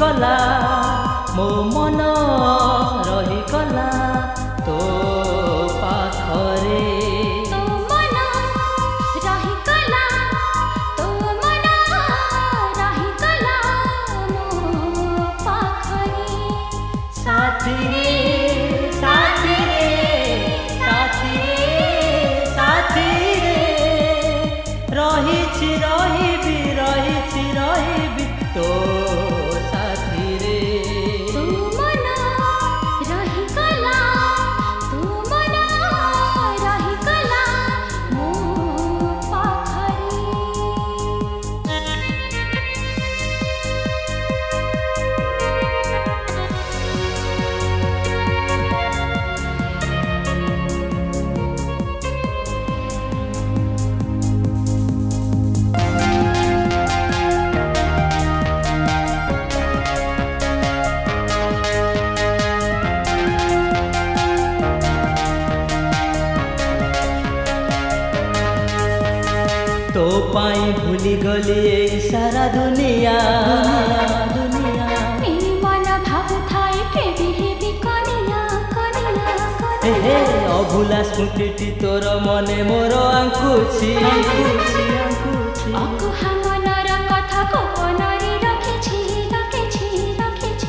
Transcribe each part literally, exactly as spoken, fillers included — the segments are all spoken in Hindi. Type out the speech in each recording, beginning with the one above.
रहीगला मो मन रहीगला तो पाखरे तो मन रहीगला तो मन रहीगला मो पाखरे साथी रे साथी रे साथी रे साथी रे रहीछि रहीबि रहीछि रहीबि तो साथी रे तो मन रहीगला तो मन रहीगला मो पाखरे तो पाई भूली गली ए सारा दुनिया दुनिया मेरी मन भाव थाए के बिहेबी कनिया कनिया हे कनिया अभुला स्मृति तोर मने मोर आंकुछि आंकुछि आंकुछि अकुहा मनर कथा गोपनरी रखेछि रखेछि रखेछि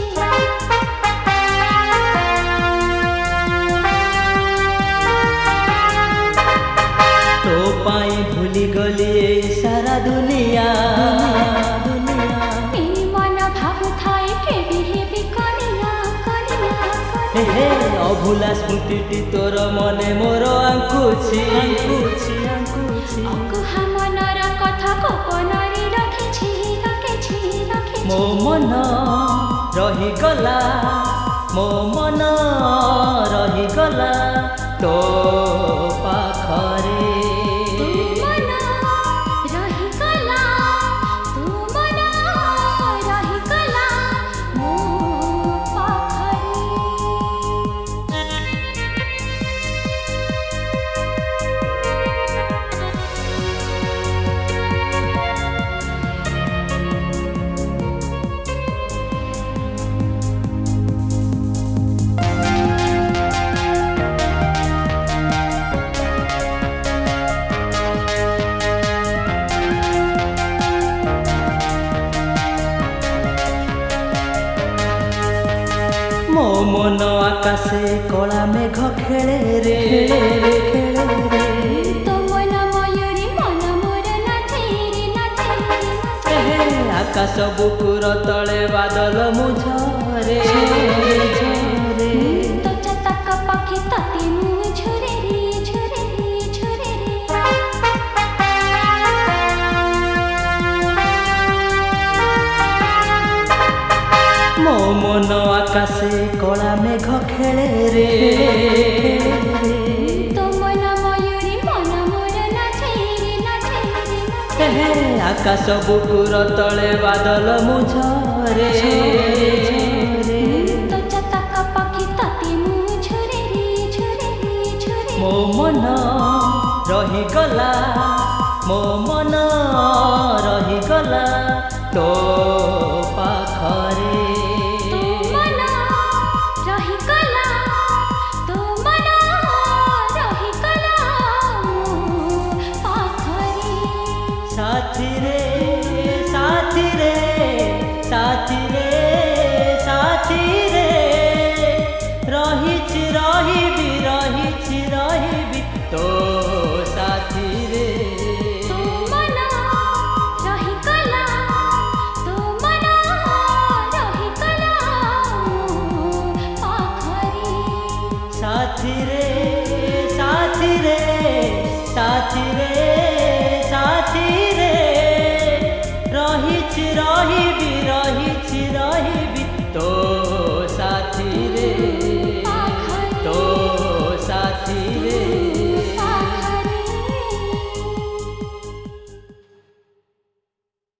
तो पाई भूली गली ए सारा दुनिया दुनिया मेरी मन भाव थाए के बिहेबी कनिया कनिया हे कनिया अभुला स्मृति तोर मने मोर आंकुछि आंकुछि आंकुछि अकुहा मनर कथा गोपनरी रखेछि रखेछि रखेछि मो मन रहीगला मो मन रहीगला तो पाखरे तो मन रहीगला तो मन रहीगला मो पाखरे मो मन आकाशे कला मेघ खेले रे खेले रे तो मन मयूरी मन मोर नाचे रे नाचे रे नाचे हे आकाश बुकुर तले बादल मुझरे झरे तो चतक पक्षी तते मुँह झुरे रे झुरे रे झुरे रे मो मन आकाशे कला मेघ खेले रे तो मन मयूरी मन मोर नाचे रे नाचे रे नाचे हे आकाश बुकुर तले बादल मुझरे झरे तो चतक पक्षी तते मुँह झुरे रे झुरे रे झुरे मो मन रहीगला मो मन रहीगला तो पाखरे तो मन रहीगला तो मन रहीगला मो पाखरे साथी रे साथी रे साथी रे साथी रे रहीछि रहीबि रहीछि रहीबि तो साथी रे तो मन रहीगला तो मन रहीगला मो पाखरे साथी रे साथी रे साथी रे साथी रे रहीछि रहीबि